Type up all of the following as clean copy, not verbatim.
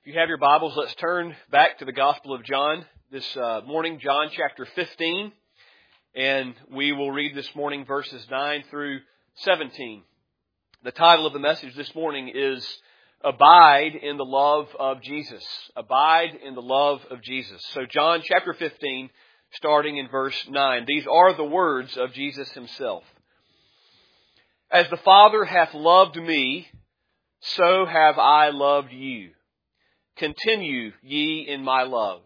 If you have your Bibles, let's turn back to the Gospel of John this morning, John chapter 15, and we will read this morning verses 9 through 17. The title of the message this morning is Abide in the Love of Jesus. Abide in the love of Jesus. So John chapter 15, starting in verse 9. These are the words of Jesus himself. As the Father hath loved me, so have I loved you. Continue ye in my love.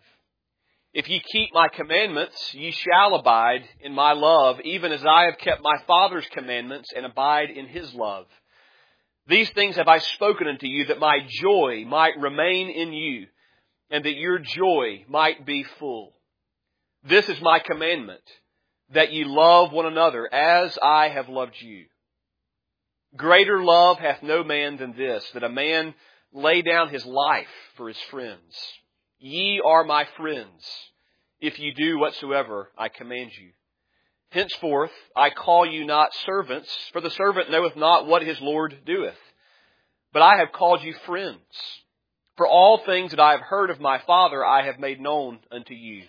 If ye keep my commandments, ye shall abide in my love, even as I have kept my Father's commandments and abide in his love. These things have I spoken unto you, that my joy might remain in you, and that your joy might be full. This is my commandment, that ye love one another as I have loved you. Greater love hath no man than this, that a man lay down his life for his friends. Ye are my friends, if ye do whatsoever I command you. Henceforth I call you not servants, for the servant knoweth not what his Lord doeth. But I have called you friends. For all things that I have heard of my Father I have made known unto you.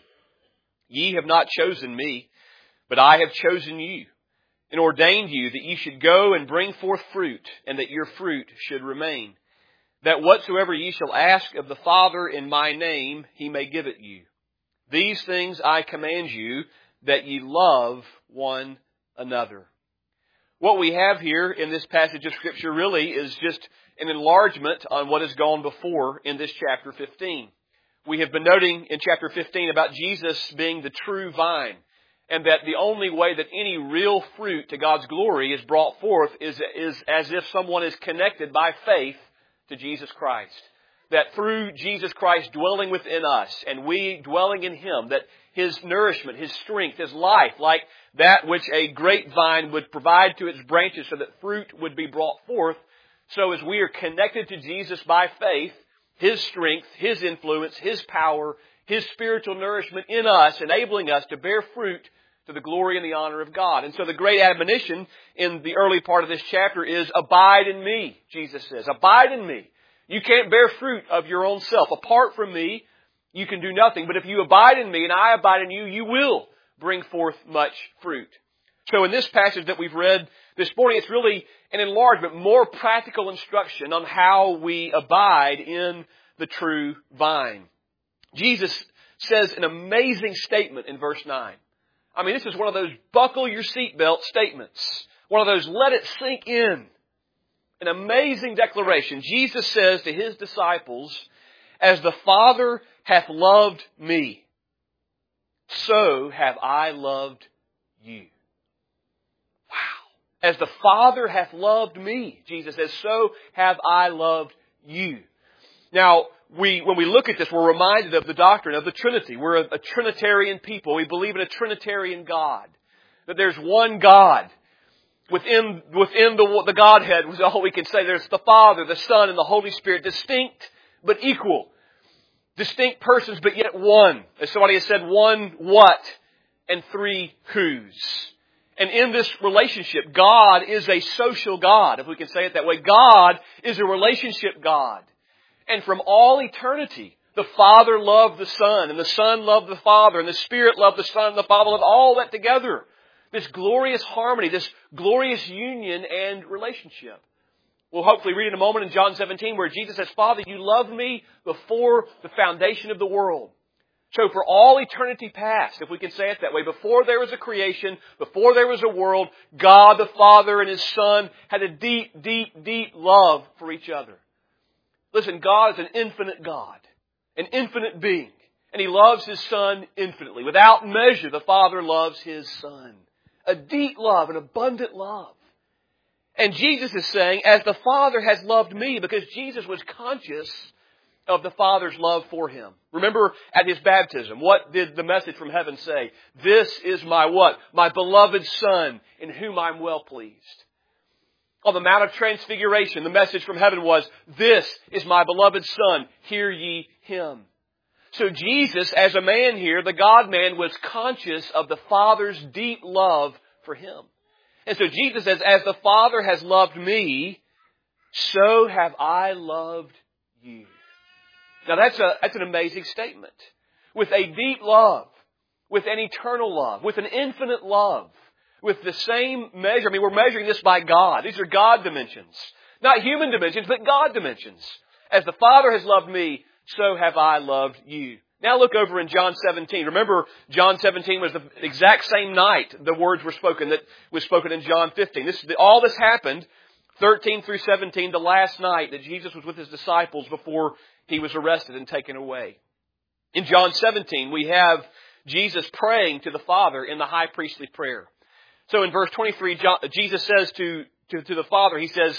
Ye have not chosen me, but I have chosen you, and ordained you that ye should go and bring forth fruit, and that your fruit should remain, that whatsoever ye shall ask of the Father in my name, he may give it you. These things I command you, that ye love one another. What we have here in this passage of Scripture really is just an enlargement on what has gone before in this chapter 15. We have been noting in chapter 15 about Jesus being the true vine, and that the only way that any real fruit to God's glory is brought forth is as if someone is connected by faith to Jesus Christ. That through Jesus Christ dwelling within us and we dwelling in Him, that His nourishment, His strength, His life, like that which a grapevine would provide to its branches so that fruit would be brought forth, so as we are connected to Jesus by faith, His strength, His influence, His power, His spiritual nourishment in us, enabling us to bear fruit to the glory and the honor of God. And so the great admonition in the early part of this chapter is, abide in me, Jesus says. Abide in me. You can't bear fruit of your own self. Apart from me, you can do nothing. But if you abide in me and I abide in you, you will bring forth much fruit. So in this passage that we've read this morning, it's really an enlargement, more practical instruction on how we abide in the true vine. Jesus says an amazing statement in verse 9. I mean, this is one of those buckle your seatbelt statements. One of those let it sink in. An amazing declaration. Jesus says to His disciples, as the Father hath loved me, so have I loved you. Wow. As the Father hath loved me, Jesus says, so have I loved you. Now, when we look at this, we're reminded of the doctrine of the Trinity. We're a Trinitarian people. We believe in a Trinitarian God. That there's one God. Within the Godhead was all we can say. There's the Father, the Son, and the Holy Spirit. Distinct, but equal. Distinct persons, but yet one. As somebody has said, one what and three whos. And in this relationship, God is a social God, if we can say it that way. God is a relationship God. And from all eternity, the Father loved the Son, and the Son loved the Father, and the Spirit loved the Son, and the Father loved all that together. This glorious harmony, this glorious union and relationship. We'll hopefully read in a moment in John 17 where Jesus says, Father, you loved me before the foundation of the world. So for all eternity past, if we can say it that way, before there was a creation, before there was a world, God the Father and His Son had a deep, deep, deep love for each other. Listen, God is an infinite God, an infinite being, and He loves His Son infinitely. Without measure, the Father loves His Son. A deep love, an abundant love. And Jesus is saying, as the Father has loved me, because Jesus was conscious of the Father's love for Him. Remember at His baptism, what did the message from heaven say? This is my what? My beloved Son, in whom I'm well pleased. On the Mount of Transfiguration, the message from heaven was, this is my beloved Son, hear ye Him. So Jesus, as a man here, the God-man, was conscious of the Father's deep love for Him. And so Jesus says, as the Father has loved me, so have I loved you. Now that's an amazing statement. With a deep love, with an eternal love, with an infinite love, with the same measure. I mean, we're measuring this by God. These are God dimensions. Not human dimensions, but God dimensions. As the Father has loved me, so have I loved you. Now look over in John 17. Remember, John 17 was the exact same night the words were spoken that was spoken in John 15. All this happened, 13 through 17, the last night that Jesus was with His disciples before He was arrested and taken away. In John 17, we have Jesus praying to the Father in the high priestly prayer. So in verse 23, Jesus says to the Father, He says,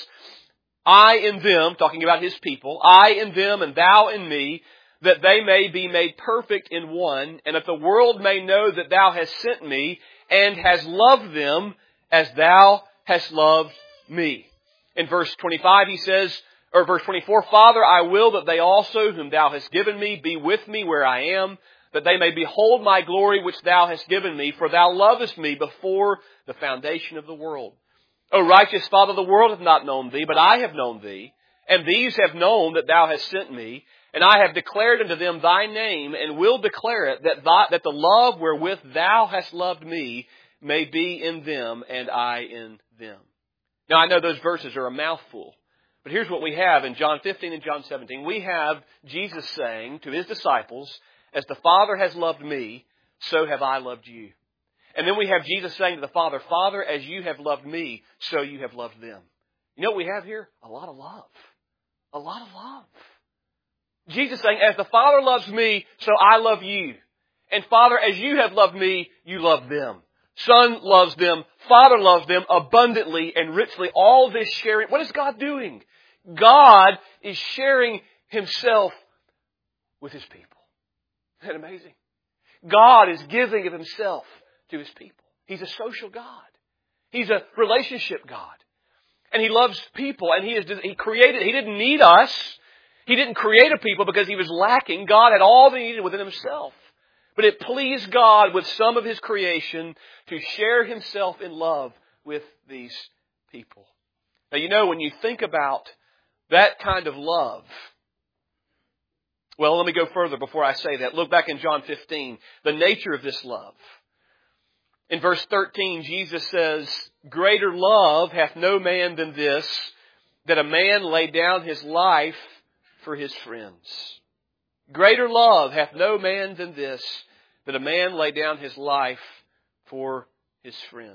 I in them, talking about His people, I in them and Thou in me, that they may be made perfect in one, and that the world may know that Thou hast sent me, and hast loved them as Thou hast loved me. In verse 25 he says, or verse 24, Father, I will that they also, whom Thou hast given me, be with me where I am, that they may behold my glory which Thou hast given me, for Thou lovest me before the foundation of the world. O righteous Father, the world hath not known Thee, but I have known Thee, and these have known that Thou hast sent me, and I have declared unto them Thy name, and will declare it, that the love wherewith Thou hast loved me may be in them, and I in them. Now I know those verses are a mouthful, but here's what we have in John 15 and John 17. We have Jesus saying to His disciples, as the Father has loved me, so have I loved you. And then we have Jesus saying to the Father, Father, as you have loved me, so you have loved them. You know what we have here? A lot of love. A lot of love. Jesus saying, as the Father loves me, so I love you. And Father, as you have loved me, you love them. Son loves them. Father loves them abundantly and richly. All this sharing. What is God doing? God is sharing Himself with His people. Isn't that amazing? God is giving of Himself to His people. He's a social God. He's a relationship God. And He loves people, and He didn't need us. He didn't create a people because He was lacking. God had all that He needed within Himself. But it pleased God with some of His creation to share Himself in love with these people. Now, you know, when you think about that kind of love, well, let me go further before I say that. Look back in John 15, the nature of this love. In verse 13, Jesus says, greater love hath no man than this, that a man lay down his life for his friends. Greater love hath no man than this, that a man lay down his life for his friends.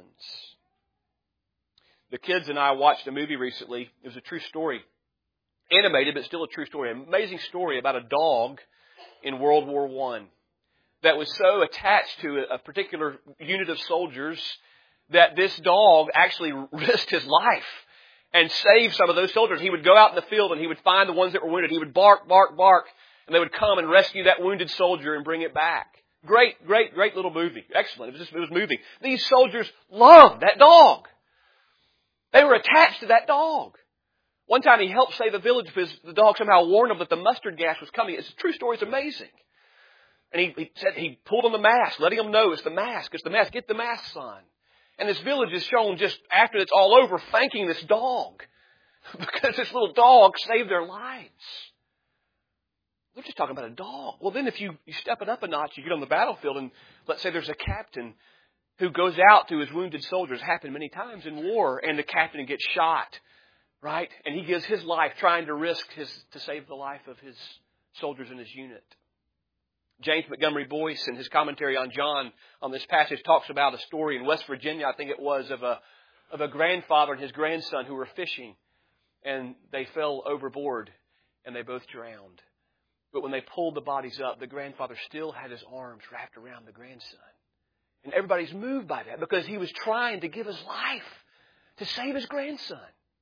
The kids and I watched a movie recently. It was a true story. Animated, but still a true story. An amazing story about a dog in World War I that was so attached to a particular unit of soldiers that this dog actually risked his life and saved some of those soldiers. He would go out in the field and he would find the ones that were wounded. He would bark, bark, bark, and they would come and rescue that wounded soldier and bring it back. Great little movie. Excellent. It was moving. These soldiers loved that dog. They were attached to that dog. One time he helped save a village because the dog somehow warned him that the mustard gas was coming. It's a true story. It's amazing. And he said he pulled on the mask, letting them know it's the mask. It's the mask. Get the mask, son. And this village is shown just after it's all over thanking this dog because this little dog saved their lives. We're just talking about a dog. Well, then if you step it up a notch, you get on the battlefield and let's say there's a captain who goes out to his wounded soldiers. It's happened many times in war, and the captain gets shot, right? And he gives his life trying to risk to save the life of his soldiers in his unit. James Montgomery Boyce, in his commentary on John on this passage, talks about a story in West Virginia, I think it was, of a grandfather and his grandson who were fishing, and they fell overboard, and they both drowned. But when they pulled the bodies up, the grandfather still had his arms wrapped around the grandson. And everybody's moved by that because he was trying to give his life to save his grandson.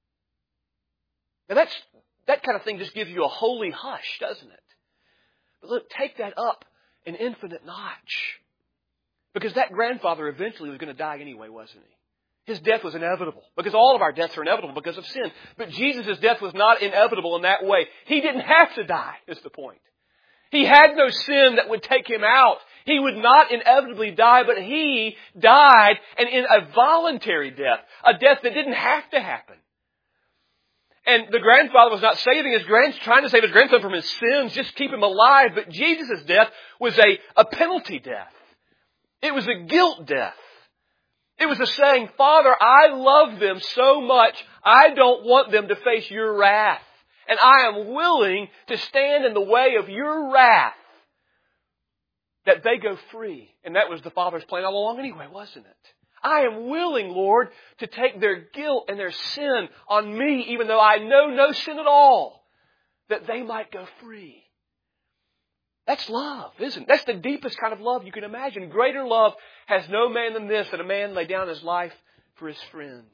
Now that kind of thing just gives you a holy hush, doesn't it? But look, take that up an infinite notch. Because that grandfather eventually was going to die anyway, wasn't he? His death was inevitable. Because all of our deaths are inevitable because of sin. But Jesus' death was not inevitable in that way. He didn't have to die, is the point. He had no sin that would take him out. He would not inevitably die, but he died, and in a voluntary death, a death that didn't have to happen. And the grandfather was not saving his grandson, trying to save his grandson from his sins, just keep him alive. But Jesus' death was a penalty death. It was a guilt death. It was a saying, Father, I love them so much, I don't want them to face your wrath. And I am willing to stand in the way of your wrath, that they go free. And that was the Father's plan all along anyway, wasn't it? I am willing, Lord, to take their guilt and their sin on me, even though I know no sin at all, that they might go free. That's love, isn't it? That's the deepest kind of love you can imagine. Greater love has no man than this, that a man lay down his life for his friends.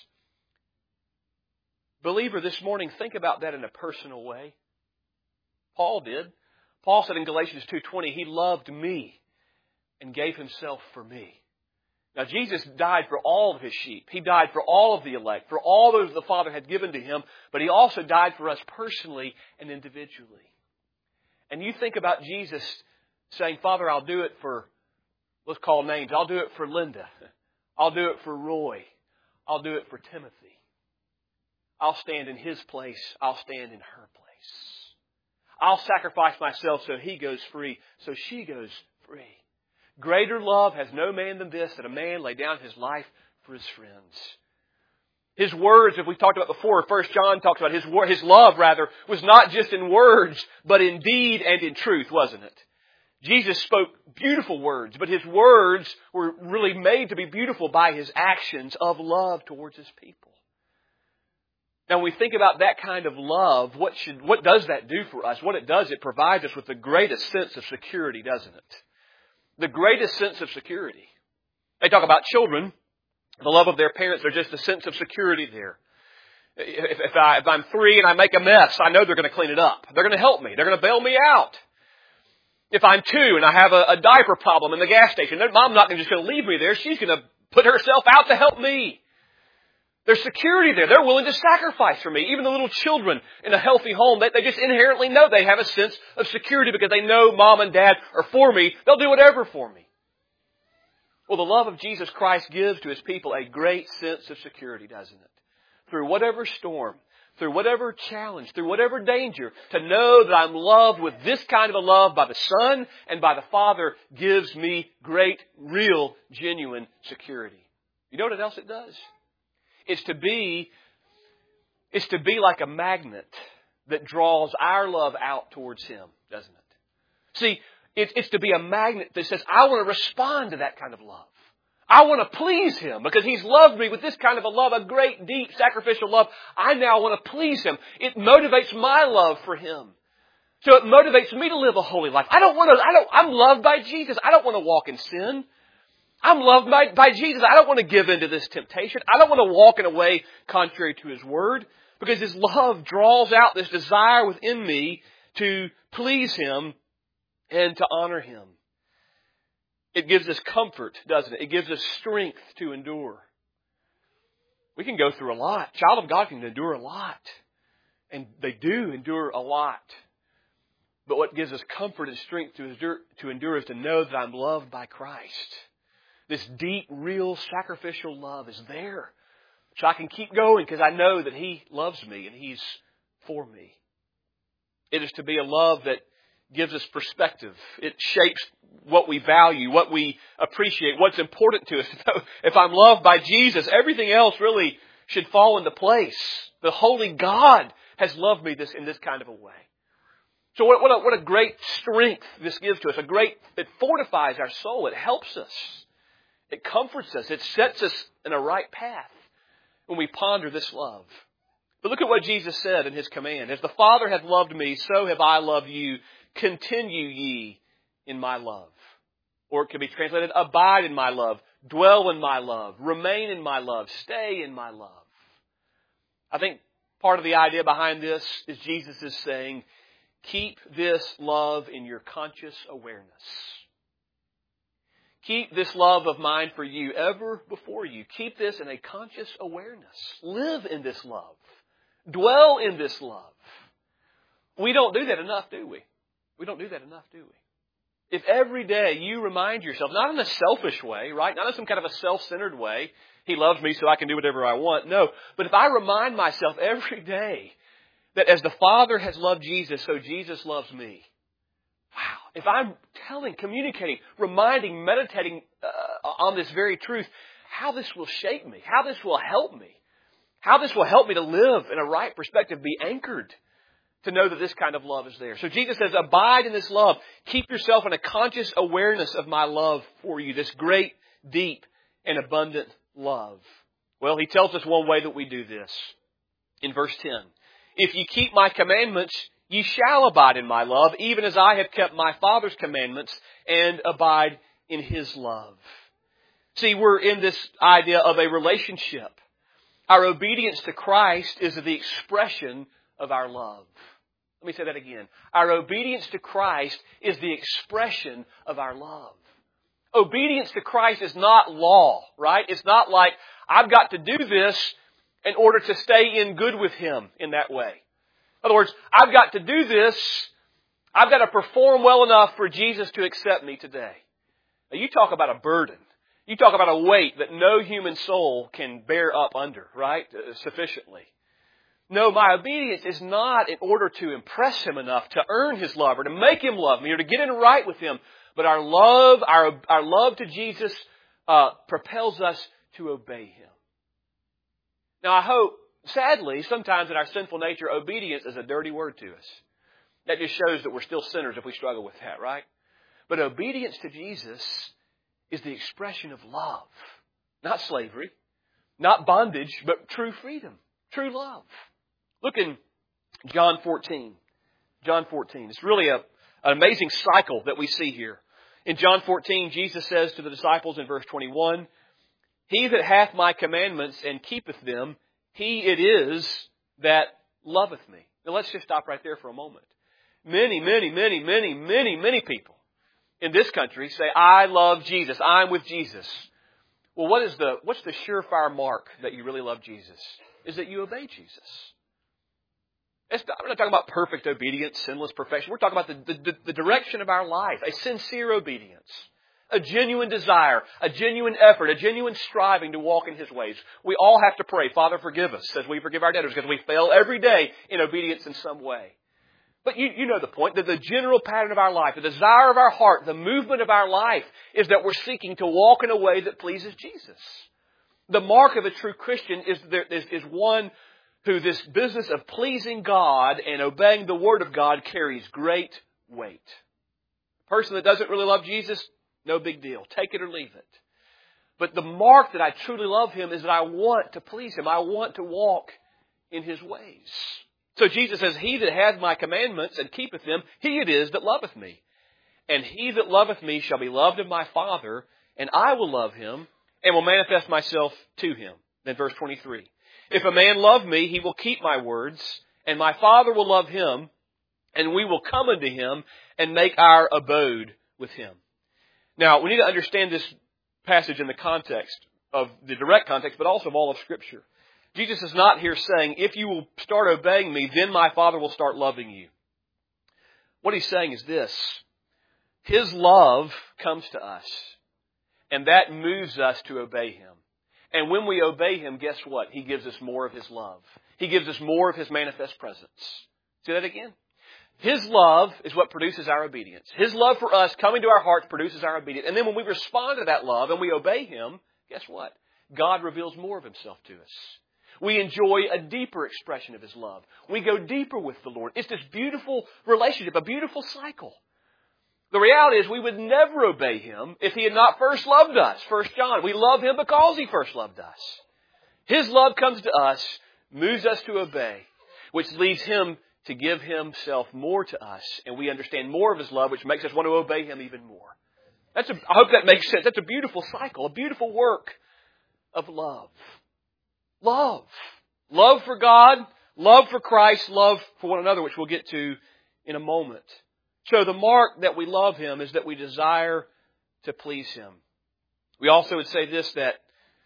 Believer, this morning, think about that in a personal way. Paul did. Paul said in Galatians 2:20, He loved me and gave Himself for me. Now, Jesus died for all of His sheep. He died for all of the elect, for all those the Father had given to Him, but He also died for us personally and individually. And you think about Jesus saying, Father, I'll do it for, let's call names, I'll do it for Linda. I'll do it for Roy. I'll do it for Timothy. I'll stand in his place. I'll stand in her place. I'll sacrifice myself so he goes free, so she goes free. Greater love has no man than this, that a man lay down his life for his friends. His words, as we talked about before, 1 John talks about his love, was not just in words, but in deed and in truth, wasn't it? Jesus spoke beautiful words, but His words were really made to be beautiful by His actions of love towards His people. Now, when we think about that kind of love, what does that do for us? What it does, it provides us with the greatest sense of security, doesn't it? The greatest sense of security. They talk about children. The love of their parents, there's just a sense of security there. If I'm 3 and I make a mess, I know they're going to clean it up. They're going to help me. They're going to bail me out. If I'm 2 and I have a diaper problem in the gas station, Mom's not just going to leave me there. She's going to put herself out to help me. There's security there. They're willing to sacrifice for me. Even the little children in a healthy home, they just inherently know they have a sense of security because they know Mom and Dad are for me. They'll do whatever for me. Well, the love of Jesus Christ gives to His people a great sense of security, doesn't it? Through whatever storm, through whatever challenge, through whatever danger, to know that I'm loved with this kind of a love by the Son and by the Father gives me great, real, genuine security. You know what else it does? It's to be like a magnet that draws our love out towards Him, doesn't it? See, it's to be a magnet that says, I want to respond to that kind of love. I want to please Him because He's loved me with this kind of a love, a great, deep, sacrificial love. I now want to please Him. It motivates my love for Him. So it motivates me to live a holy life. I'm loved by Jesus. I don't want to walk in sin. I'm loved by Jesus. I don't want to give in to this temptation. I don't want to walk in a way contrary to His Word because His love draws out this desire within me to please Him and to honor Him. It gives us comfort, doesn't it? It gives us strength to endure. We can go through a lot. Child of God can endure a lot. And they do endure a lot. But what gives us comfort and strength to endure is to know that I'm loved by Christ. This deep, real, sacrificial love is there. So I can keep going because I know that He loves me and He's for me. It is to be a love that gives us perspective. It shapes what we value, what we appreciate, what's important to us. If I'm loved by Jesus, everything else really should fall into place. The Holy God has loved me in this kind of a way. So what a great strength this gives to us. It fortifies our soul. It helps us. It comforts us. It sets us in a right path when we ponder this love. But look at what Jesus said in His command. As the Father hath loved me, so have I loved you. Continue ye in my love. Or it could be translated, abide in my love, dwell in my love, remain in my love, stay in my love. I think part of the idea behind this is Jesus is saying, keep this love in your conscious awareness. Keep this love of mine for you ever before you. Keep this in a conscious awareness. Live in this love. Dwell in this love. We don't do that enough, do we? We don't do that enough, do we? If every day you remind yourself, not in a selfish way, right? Not in some kind of a self-centered way, He loves me so I can do whatever I want. No, but if I remind myself every day that as the Father has loved Jesus, so Jesus loves me. Wow. If I'm communicating, reminding, meditating on this very truth, how this will shape me, how this will help me, how this will help me to live in a right perspective, be anchored to know that this kind of love is there. So Jesus says, abide in this love. Keep yourself in a conscious awareness of my love for you, this great, deep, and abundant love. Well, He tells us one way that we do this. In verse 10, if you keep my commandments, ye shall abide in my love, even as I have kept my Father's commandments and abide in His love. See, we're in this idea of a relationship. Our obedience to Christ is the expression of our love. Let me say that again. Our obedience to Christ is the expression of our love. Obedience to Christ is not law, right? It's not like I've got to do this in order to stay in good with Him in that way. In other words, I've got to do this. I've got to perform well enough for Jesus to accept me today. Now, you talk about a burden. You talk about a weight that no human soul can bear up under, right? Sufficiently. No, my obedience is not in order to impress Him enough to earn His love or to make Him love me or to get in right with Him. But our love to Jesus propels us to obey Him. Now I hope, sadly, sometimes in our sinful nature, obedience is a dirty word to us. That just shows that we're still sinners if we struggle with that, right? But obedience to Jesus is the expression of love. Not slavery, not bondage, but true freedom, true love. Look in John 14. John 14. It's really an amazing cycle that we see here. In John 14, Jesus says to the disciples in verse 21, He that hath my commandments and keepeth them, he it is that loveth me. Now let's just stop right there for a moment. Many people in this country say, I love Jesus. I'm with Jesus. Well, what's the surefire mark that you really love Jesus? Is that you obey Jesus. We're not talking about perfect obedience, sinless perfection. We're talking about the direction of our life, a sincere obedience, a genuine desire, a genuine effort, a genuine striving to walk in His ways. We all have to pray, Father, forgive us, as we forgive our debtors, because we fail every day in obedience in some way. But you know the point, that the general pattern of our life, the desire of our heart, the movement of our life is that we're seeking to walk in a way that pleases Jesus. The mark of a true Christian is one who this business of pleasing God and obeying the Word of God carries great weight. A person that doesn't really love Jesus, no big deal. Take it or leave it. But the mark that I truly love Him is that I want to please Him. I want to walk in His ways. So Jesus says, He that hath my commandments and keepeth them, he it is that loveth me. And he that loveth me shall be loved of my Father, and I will love him, and will manifest myself to him. Then verse 23. If a man love me, he will keep my words, and my Father will love him, and we will come unto him and make our abode with him. Now, we need to understand this passage in the context of the direct context, but also of all of Scripture. Jesus is not here saying, if you will start obeying me, then my Father will start loving you. What He's saying is this. His love comes to us, and that moves us to obey Him. And when we obey Him, guess what? He gives us more of His love. He gives us more of His manifest presence. See that again? His love is what produces our obedience. His love for us coming to our hearts produces our obedience. And then when we respond to that love and we obey Him, guess what? God reveals more of Himself to us. We enjoy a deeper expression of His love. We go deeper with the Lord. It's this beautiful relationship, a beautiful cycle. The reality is we would never obey Him if He had not first loved us. 1 John, we love Him because He first loved us. His love comes to us, moves us to obey, which leads Him to give Himself more to us. And we understand more of His love, which makes us want to obey Him even more. I hope that makes sense. That's a beautiful cycle, a beautiful work of love. Love. Love for God, love for Christ, love for one another, which we'll get to in a moment. So the mark that we love Him is that we desire to please Him. We also would say this, that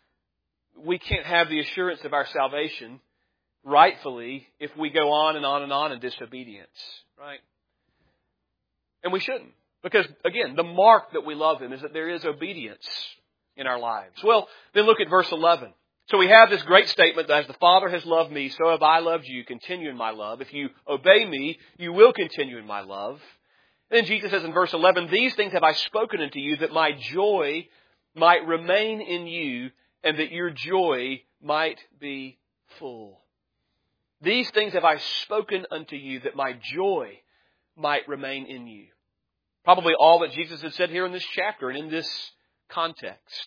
we can't have the assurance of our salvation rightfully if we go on and on and on in disobedience, right? And we shouldn't. Because, again, the mark that we love Him is that there is obedience in our lives. Well, then look at verse 11. So we have this great statement that as the Father has loved me, so have I loved you. Continue in my love. If you obey me, you will continue in my love. Then Jesus says in verse 11, these things have I spoken unto you, that my joy might remain in you, and that your joy might be full. These things have I spoken unto you, that my joy might remain in you. Probably all that Jesus had said here in this chapter and in this context.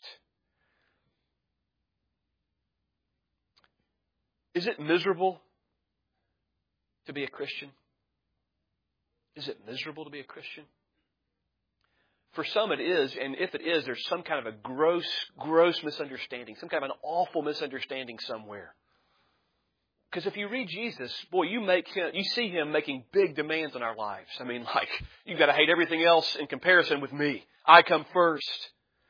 Is it miserable to be a Christian? Is it miserable to be a Christian? For some it is, and if it is, there's some kind of a gross misunderstanding, some kind of an awful misunderstanding somewhere. Because if you read Jesus, boy, you see Him making big demands on our lives. I mean, like, you've got to hate everything else in comparison with me. I come first.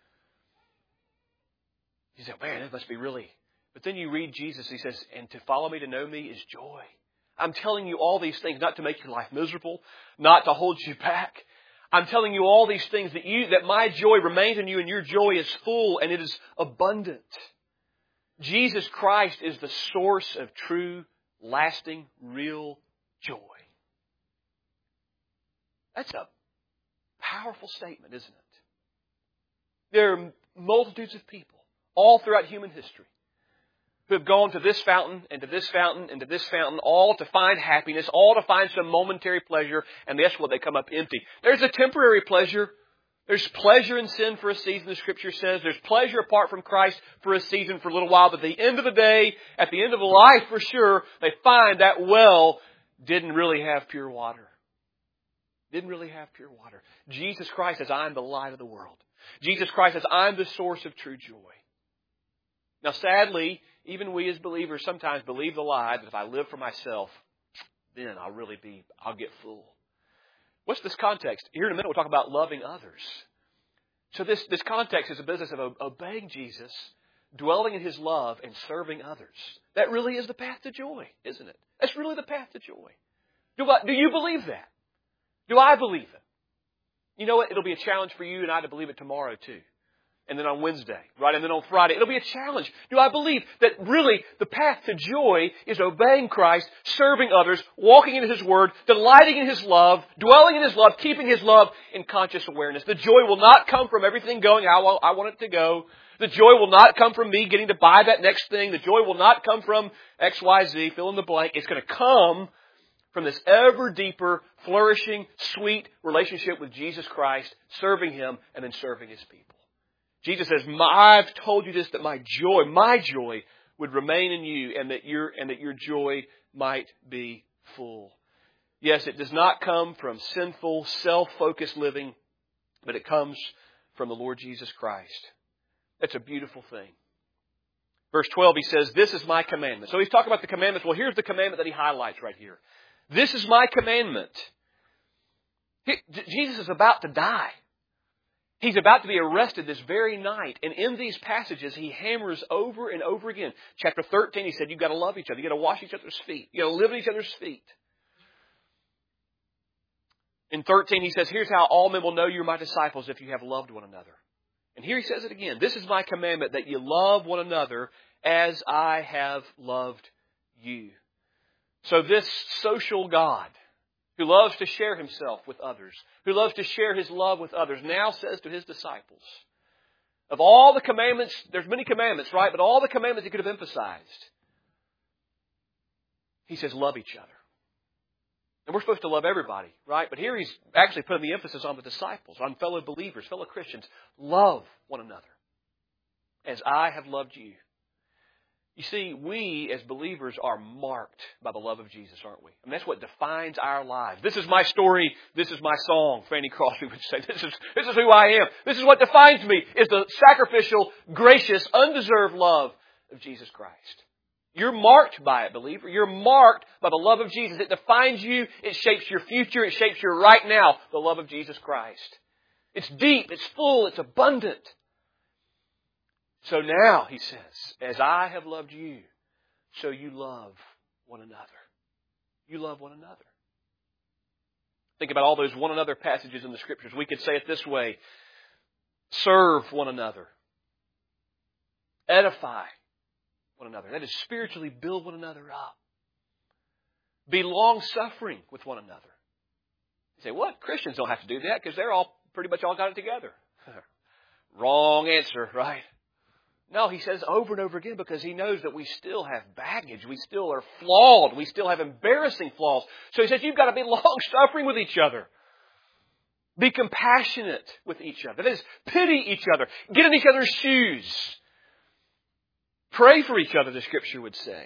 You say, man, that must be really... But then you read Jesus, He says, and to follow me, to know me, is joy. I'm telling you all these things not to make your life miserable, not to hold you back. I'm telling you all these things that my joy remains in you and your joy is full and it is abundant. Jesus Christ is the source of true, lasting, real joy. That's a powerful statement, isn't it? There are multitudes of people all throughout human history who have gone to this fountain and to this fountain and to this fountain, all to find happiness, all to find some momentary pleasure, and guess what? They come up empty. There's a temporary pleasure. There's pleasure in sin for a season, the Scripture says. There's pleasure apart from Christ for a season, for a little while. But at the end of the day, at the end of life for sure, they find that well didn't really have pure water. Didn't really have pure water. Jesus Christ says, I'm the light of the world. Jesus Christ says, I'm the source of true joy. Now sadly, even we as believers sometimes believe the lie that if I live for myself, then I'll get full. What's this context? Here in a minute we'll talk about loving others. So this context is a business of obeying Jesus, dwelling in His love, and serving others. That really is the path to joy, isn't it? That's really the path to joy. Do you believe that? Do I believe it? You know what? It'll be a challenge for you and I to believe it tomorrow too. And then on Wednesday, right? And then on Friday. It'll be a challenge. Do I believe that really the path to joy is obeying Christ, serving others, walking in His Word, delighting in His love, dwelling in His love, keeping His love in conscious awareness? The joy will not come from everything going how I want it to go. The joy will not come from me getting to buy that next thing. The joy will not come from XYZ, fill in the blank. It's going to come from this ever deeper, flourishing, sweet relationship with Jesus Christ, serving Him, and then serving His people. Jesus says, I've told you this, that my joy would remain in you and that your joy might be full. Yes, it does not come from sinful, self-focused living, but it comes from the Lord Jesus Christ. That's a beautiful thing. Verse 12, He says, this is my commandment. So He's talking about the commandments. Well, here's the commandment that He highlights right here. This is my commandment. Jesus is about to die. He's about to be arrested this very night. And in these passages, He hammers over and over again. Chapter 13, He said, you've got to love each other. You've got to wash each other's feet. You've got to live at each other's feet. In 13, He says, here's how all men will know you're my disciples if you have loved one another. And here He says it again. This is my commandment, that you love one another as I have loved you. So this social God, who loves to share Himself with others, who loves to share His love with others, now says to His disciples, of all the commandments, there's many commandments, right? But all the commandments He could have emphasized, He says, love each other. And we're supposed to love everybody, right? But here He's actually putting the emphasis on the disciples, on fellow believers, fellow Christians. Love one another as I have loved you. You see, we as believers are marked by the love of Jesus, aren't we? I mean, that's what defines our lives. This is my story. This is my song. Fanny Crosby would say, this is who I am. This is what defines me, is the sacrificial, gracious, undeserved love of Jesus Christ. You're marked by it, believer. You're marked by the love of Jesus. It defines you. It shapes your future. It shapes your right now, the love of Jesus Christ. It's deep. It's full. It's abundant. So now, He says, as I have loved you, so you love one another. You love one another. Think about all those one another passages in the Scriptures. We could say it this way. Serve one another. Edify one another. That is spiritually build one another up. Be long-suffering with one another. You say, what? Christians don't have to do that because they're all pretty much all got it together. Wrong answer, right? No, he says over and over again because he knows that we still have baggage. We still are flawed. We still have embarrassing flaws. So he says you've got to be long-suffering with each other. Be compassionate with each other. That is, pity each other. Get in each other's shoes. Pray for each other, the Scripture would say.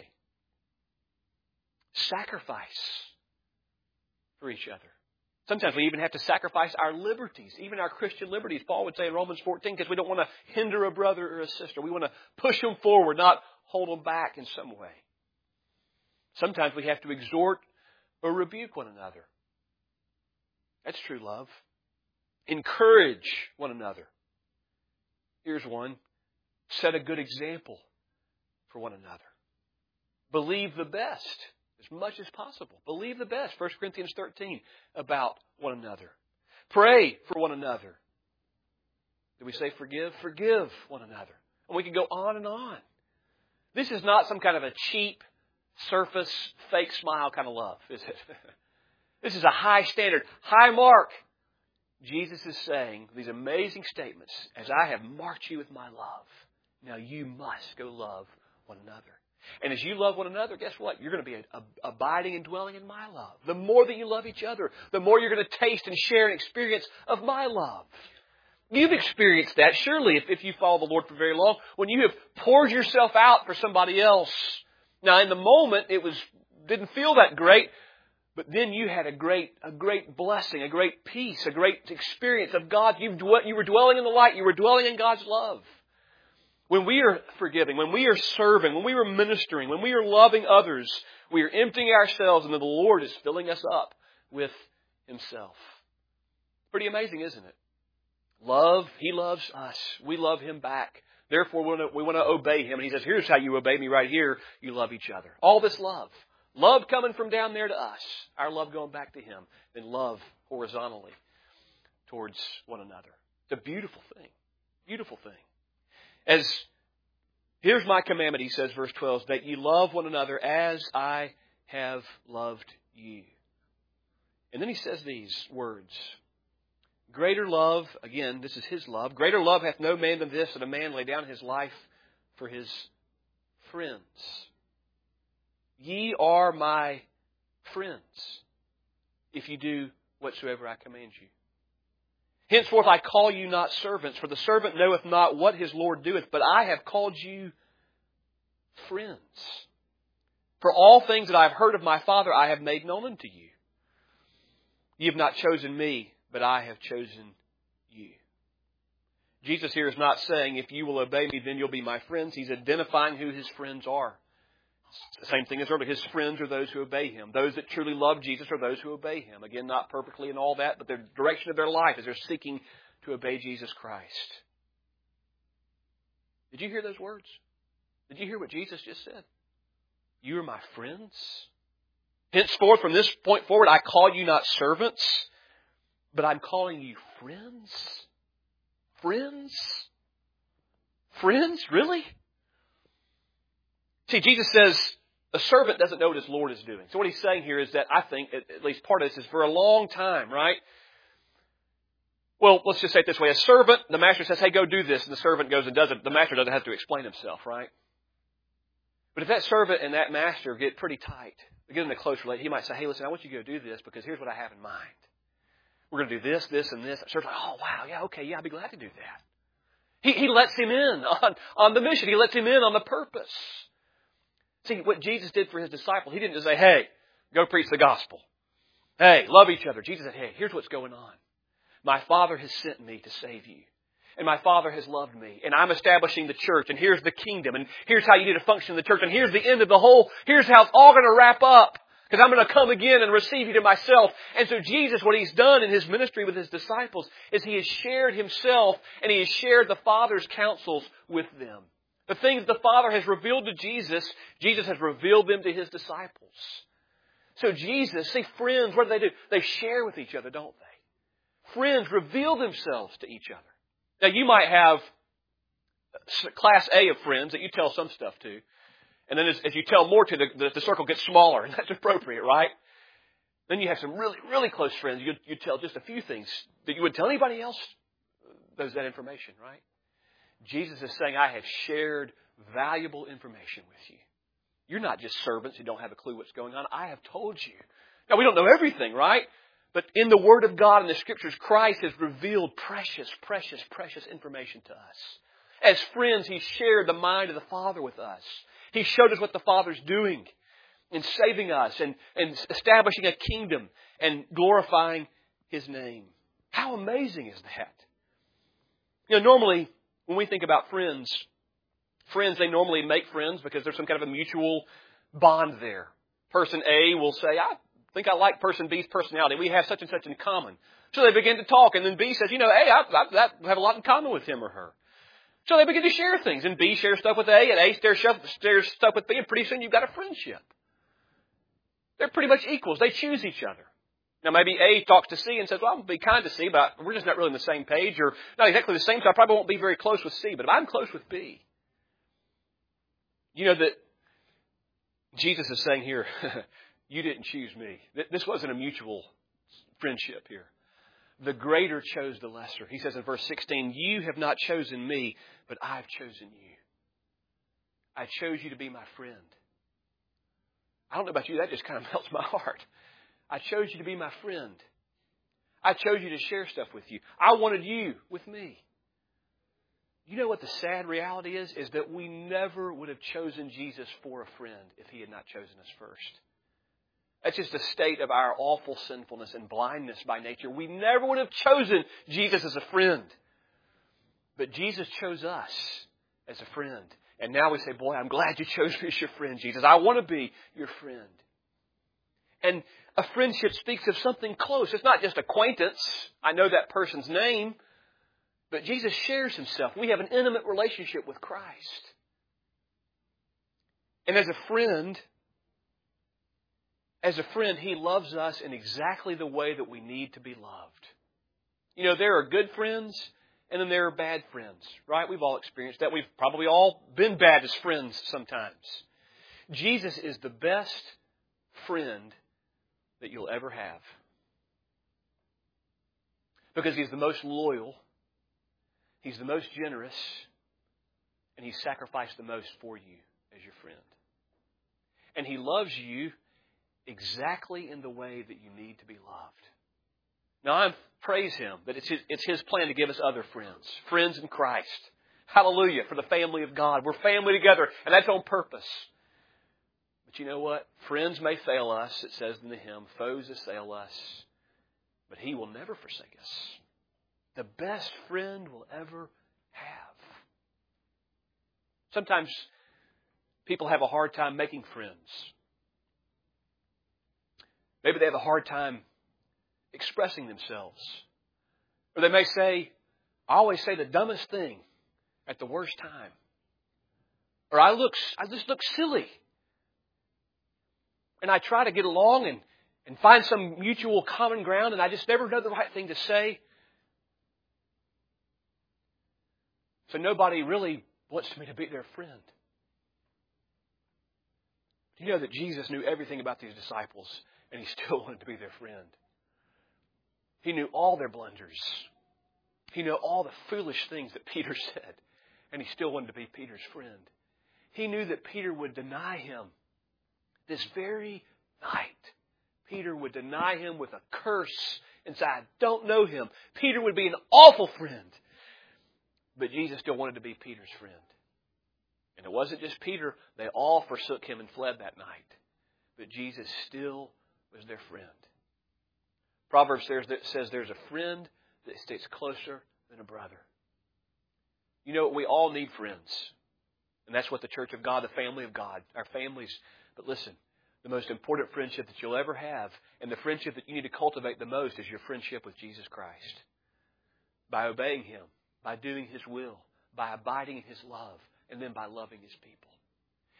Sacrifice for each other. Sometimes we even have to sacrifice our liberties, even our Christian liberties. Paul would say in Romans 14, because we don't want to hinder a brother or a sister. We want to push them forward, not hold them back in some way. Sometimes we have to exhort or rebuke one another. That's true love. Encourage one another. Here's one. Set a good example for one another. Believe the best as much as possible. Believe the best. 1 Corinthians 13 about one another. Pray for one another. Did we say forgive? Forgive one another. And we can go on and on. This is not some kind of a cheap, surface, fake smile kind of love, is it? This is a high standard, high mark. Jesus is saying these amazing statements, as I have marked you with my love, now you must go love one another. And as you love one another, guess what? You're going to be abiding and dwelling in my love. The more that you love each other, the more you're going to taste and share an experience of my love. You've experienced that, surely, if you follow the Lord for very long, when you have poured yourself out for somebody else. Now, in the moment, didn't feel that great, but then you had a great blessing, a great peace, a great experience of God. You were dwelling in the light. You were dwelling in God's love. When we are forgiving, when we are serving, when we are ministering, when we are loving others, we are emptying ourselves and the Lord is filling us up with Himself. Pretty amazing, isn't it? Love, He loves us. We love Him back. Therefore, we want to obey Him. And He says, here's how you obey me right here. You love each other. All this love. Love coming from down there to us. Our love going back to Him. Then love horizontally towards one another. It's a beautiful thing. Beautiful thing. Here's my commandment, he says, verse 12, that you love one another as I have loved you. And then he says these words. Greater love, again, this is his love. Greater love hath no man than this, that a man lay down his life for his friends. Ye are my friends, if you do whatsoever I command you. Henceforth I call you not servants, for the servant knoweth not what his Lord doeth, but I have called you friends. For all things that I have heard of my Father I have made known unto you. Ye have not chosen me, but I have chosen you. Jesus here is not saying, if you will obey me, then you'll be my friends. He's identifying who His friends are. It's the same thing as earlier. His friends are those who obey Him. Those that truly love Jesus are those who obey Him. Again, not perfectly in all that, but the direction of their life as they're seeking to obey Jesus Christ. Did you hear those words? Did you hear what Jesus just said? You are my friends. Henceforth, from this point forward, I call you not servants, but I'm calling you friends. Friends? Friends? Really? See, Jesus says a servant doesn't know what his Lord is doing. So what He's saying here is that I think, at least part of this is for a long time, right? Well, let's just say it this way. A servant, the master says, hey, go do this. And the servant goes and does it. The master doesn't have to explain himself, right? But if that servant and that master get pretty tight, they get in a close relationship, he might say, hey, listen, I want you to go do this because here's what I have in mind. We're going to do this, this, and this. The servant's like, oh, wow, yeah, okay, yeah, I'd be glad to do that. He lets him in on the mission. He lets him in on the purpose. See, what Jesus did for His disciples, He didn't just say, hey, go preach the gospel. Hey, love each other. Jesus said, hey, here's what's going on. My Father has sent me to save you. And my Father has loved me. And I'm establishing the church. And here's the kingdom. And here's how you need to function in the church. And here's the end of the whole. Here's how it's all going to wrap up. Because I'm going to come again and receive you to myself. And so Jesus, what He's done in His ministry with His disciples is He has shared Himself and He has shared the Father's counsels with them. The things the Father has revealed to Jesus, Jesus has revealed them to His disciples. So Jesus, see, friends, what do? They share with each other, don't they? Friends reveal themselves to each other. Now, you might have class A of friends that you tell some stuff to. And then as you tell more to, the circle gets smaller, and that's appropriate, right? Then you have some really, really close friends. You tell just a few things that you wouldn't tell anybody else that information, right? Jesus is saying, I have shared valuable information with you. You're not just servants who don't have a clue what's going on. I have told you. Now, we don't know everything, right? But in the Word of God and the Scriptures, Christ has revealed precious, precious, precious information to us. As friends, He shared the mind of the Father with us. He showed us what the Father's doing in saving us and establishing a kingdom and glorifying His name. How amazing is that? You know, normally, when we think about friends, they normally make friends because there's some kind of a mutual bond there. Person A will say, I think I like person B's personality. We have such and such in common. So they begin to talk, and then B says, hey, I have a lot in common with him or her. So they begin to share things, and B shares stuff with A, and A shares stuff with B, and pretty soon you've got a friendship. They're pretty much equals. They choose each other. Now, maybe A talks to C and says, well, I'm going to be kind to C, but we're just not really on the same page, or not exactly the same, so I probably won't be very close with C, but I'm close with B. You know that Jesus is saying here, you didn't choose me. This wasn't a mutual friendship here. The greater chose the lesser. He says in verse 16, you have not chosen me, but I've chosen you. I chose you to be my friend. I don't know about you, that just kind of melts my heart. I chose you to be my friend. I chose you to share stuff with you. I wanted you with me. You know what the sad reality is? Is that we never would have chosen Jesus for a friend if He had not chosen us first. That's just a state of our awful sinfulness and blindness by nature. We never would have chosen Jesus as a friend. But Jesus chose us as a friend. And now we say, boy, I'm glad you chose me as your friend, Jesus. I want to be your friend. And a friendship speaks of something close. It's not just acquaintance. I know that person's name. But Jesus shares Himself. We have an intimate relationship with Christ. And as a friend, He loves us in exactly the way that we need to be loved. You know, there are good friends and then there are bad friends, right? We've all experienced that. We've probably all been bad as friends sometimes. Jesus is the best friend that you'll ever have. Because He's the most loyal, He's the most generous, and He sacrificed the most for you as your friend. And He loves you exactly in the way that you need to be loved. Now, I praise Him that it's His plan to give us other friends in Christ. Hallelujah, for the family of God. We're family together, and that's on purpose. But you know what? Friends may fail us, it says in the hymn, foes assail us, but He will never forsake us. The best friend we'll ever have. Sometimes people have a hard time making friends. Maybe they have a hard time expressing themselves. Or they may say, I always say the dumbest thing at the worst time. Or I just look silly. And I try to get along and find some mutual common ground, and I just never know the right thing to say. So nobody really wants me to be their friend. Do you know that Jesus knew everything about these disciples, and He still wanted to be their friend? He knew all their blunders. He knew all the foolish things that Peter said, and He still wanted to be Peter's friend. He knew that Peter would deny Him this very night. Peter would deny Him with a curse and say, I don't know Him. Peter would be an awful friend. But Jesus still wanted to be Peter's friend. And it wasn't just Peter. They all forsook Him and fled that night. But Jesus still was their friend. Proverbs says there's a friend that sticks closer than a brother. You know, we all need friends. And that's what the Church of God, the family of God, our families. But listen, the most important friendship that you'll ever have, and the friendship that you need to cultivate the most, is your friendship with Jesus Christ. By obeying Him, by doing His will, by abiding in His love, and then by loving His people.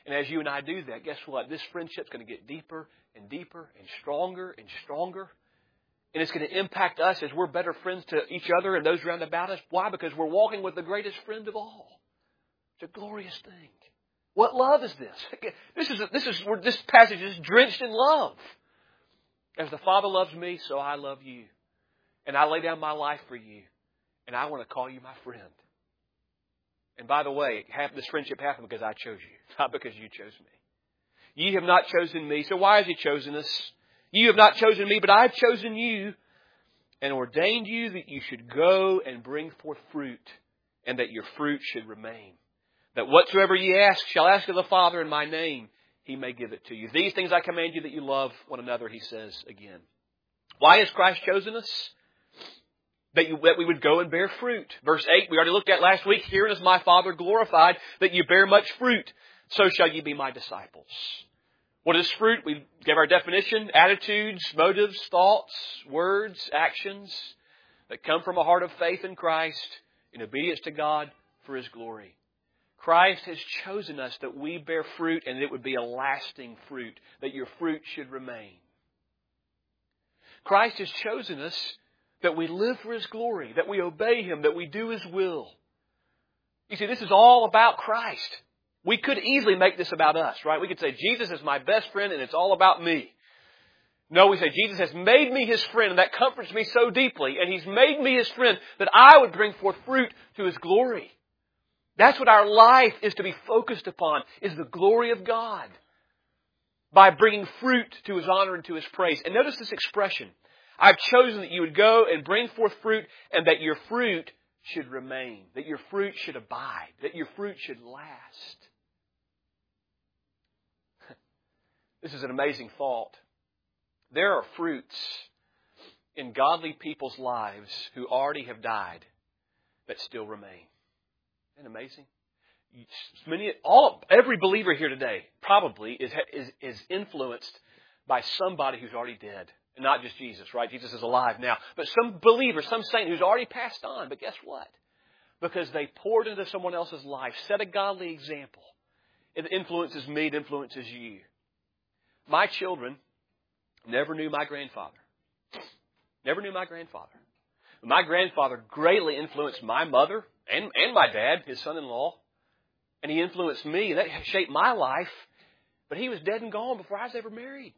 And as you and I do that, guess what? This friendship's going to get deeper and deeper and stronger and stronger. And it's going to impact us as we're better friends to each other and those around about us. Why? Because we're walking with the greatest friend of all. It's a glorious thing. What love is this? This passage is drenched in love. As the Father loves me, so I love you. And I lay down my life for you. And I want to call you my friend. And by the way, this friendship happened because I chose you, not because you chose me. Ye have not chosen me, so why has He chosen us? You have not chosen me, but I have chosen you and ordained you that you should go and bring forth fruit, and that your fruit should remain. That whatsoever ye ask shall ask of the Father in my name, He may give it to you. These things I command you, that you love one another, He says again. Why has Christ chosen us? That we would go and bear fruit. Verse 8, we already looked at last week. Herein is my Father glorified, that you bear much fruit. So shall ye be my disciples. What is fruit? We gave our definition. Attitudes, motives, thoughts, words, actions that come from a heart of faith in Christ in obedience to God for His glory. Christ has chosen us that we bear fruit, and it would be a lasting fruit, that your fruit should remain. Christ has chosen us that we live for His glory, that we obey Him, that we do His will. You see, this is all about Christ. We could easily make this about us, right? We could say, Jesus is my best friend and it's all about me. No, we say, Jesus has made me His friend, and that comforts me so deeply, and He's made me His friend that I would bring forth fruit to His glory. That's what our life is to be focused upon, is the glory of God, by bringing fruit to His honor and to His praise. And notice this expression. I've chosen that you would go and bring forth fruit, and that your fruit should remain, that your fruit should abide, that your fruit should last. This is an amazing thought. There are fruits in godly people's lives who already have died that still remain. Isn't that amazing? Every believer here today probably is influenced by somebody who's already dead. And not just Jesus, right? Jesus is alive now. But some believer, some saint who's already passed on. But guess what? Because they poured into someone else's life, set a godly example. It influences me, it influences you. My children never knew my grandfather. Never knew my grandfather. My grandfather greatly influenced my mother and my dad, his son-in-law. And he influenced me, and that shaped my life. But he was dead and gone before I was ever married.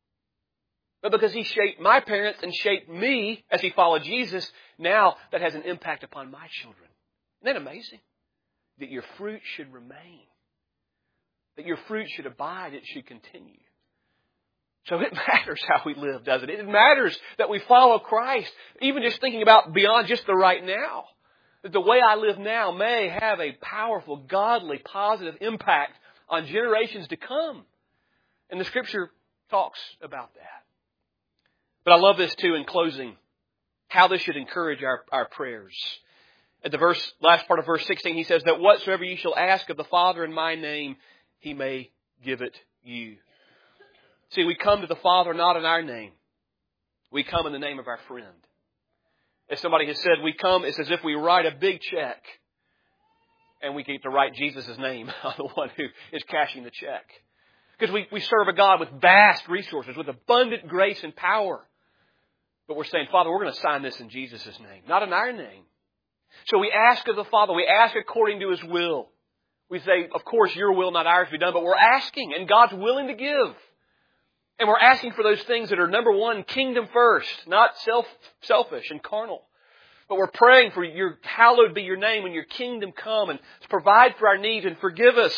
But because he shaped my parents and shaped me as he followed Jesus, now that has an impact upon my children. Isn't that amazing? That your fruit should remain. That your fruit should abide. It should continue. So it matters how we live, doesn't it? It matters that we follow Christ. Even just thinking about beyond just the right now. That the way I live now may have a powerful, godly, positive impact on generations to come. And the Scripture talks about that. But I love this too in closing, how this should encourage our prayers. At the last part of verse 16, he says that whatsoever you shall ask of the Father in my name, He may give it you. See, we come to the Father not in our name. We come in the name of our friend. As somebody has said, we come, it's as if we write a big check and we get to write Jesus' name on the one who is cashing the check. Because we serve a God with vast resources, with abundant grace and power. But we're saying, Father, we're going to sign this in Jesus' name, not in our name. So we ask of the Father, we ask according to His will. We say, of course, your will, not ours, be done, but we're asking, and God's willing to give. And we're asking for those things that are, number one, kingdom first, not selfish and carnal. But we're praying for your, hallowed be your name, and your kingdom come, and provide for our needs and forgive us.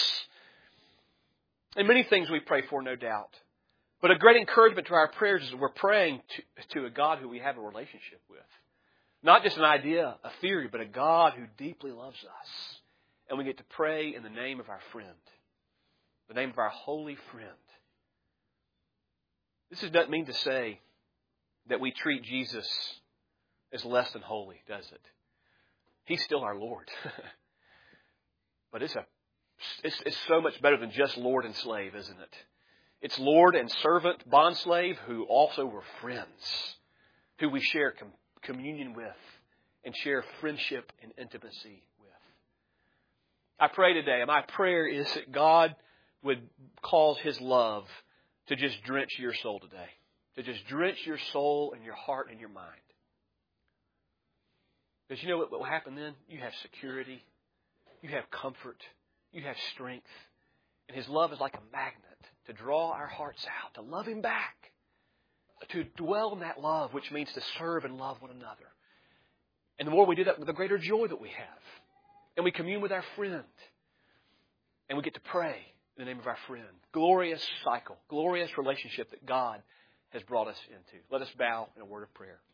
And many things we pray for, no doubt. But a great encouragement to our prayers is that we're praying to a God who we have a relationship with. Not just an idea, a theory, but a God who deeply loves us. And we get to pray in the name of our friend. The name of our holy friend. This doesn't mean to say that we treat Jesus as less than holy, does it? He's still our Lord. But it's so much better than just Lord and slave, isn't it? It's Lord and servant, bondslave, who also were friends, who we share communion with and share friendship and intimacy with. I pray today, and my prayer is that God would cause His love to just drench your soul today. To just drench your soul and your heart and your mind. Because you know what will happen then? You have security. You have comfort. You have strength. And His love is like a magnet to draw our hearts out, to love Him back. To dwell in that love, which means to serve and love one another. And the more we do that, the greater joy that we have. And we commune with our friend. And we get to pray in the name of our friend. Glorious cycle, glorious relationship that God has brought us into. Let us bow in a word of prayer.